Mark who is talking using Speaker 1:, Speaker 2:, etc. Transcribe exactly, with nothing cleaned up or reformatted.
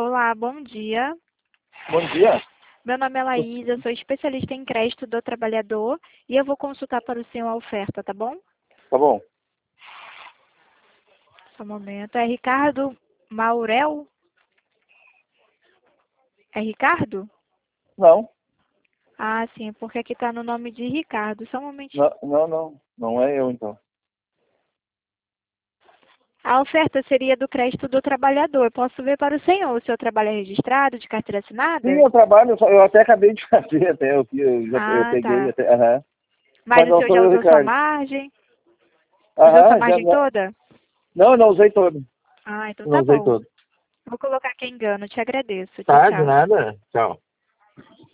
Speaker 1: Olá, bom dia.
Speaker 2: Bom dia.
Speaker 1: Meu nome é Laísa, sou especialista em crédito do trabalhador e eu vou consultar para o senhor a oferta, tá bom?
Speaker 2: Tá bom.
Speaker 1: Só um momento. É Ricardo Maurel? É Ricardo?
Speaker 2: Não,
Speaker 1: Ah, sim, porque aqui está no nome de Ricardo. Só um momentinho.
Speaker 2: não, não, não. Não é eu, então.
Speaker 1: A oferta seria do crédito do trabalhador. Posso ver para o senhor. O seu trabalho é registrado, de carteira
Speaker 2: Sim,
Speaker 1: assinada?
Speaker 2: eu trabalho, só- eu até acabei de fazer, até, eu, eu, já, eu
Speaker 1: Ah,
Speaker 2: peguei,
Speaker 1: tá.
Speaker 2: até, aham.
Speaker 1: Mas
Speaker 2: Mas
Speaker 1: o
Speaker 2: não
Speaker 1: senhor
Speaker 2: sou
Speaker 1: já
Speaker 2: eu,
Speaker 1: usou sua
Speaker 2: Ricardo.
Speaker 1: margem? Usou sua
Speaker 2: Aham, já,
Speaker 1: margem
Speaker 2: não,
Speaker 1: toda?
Speaker 2: não, não usei todo.
Speaker 1: Ah, então
Speaker 2: Não
Speaker 1: tá
Speaker 2: usei
Speaker 1: bom.
Speaker 2: todo.
Speaker 1: Vou colocar aqui engano. Te agradeço. Tchau,
Speaker 2: Tá, de
Speaker 1: tchau.
Speaker 2: nada. Tchau.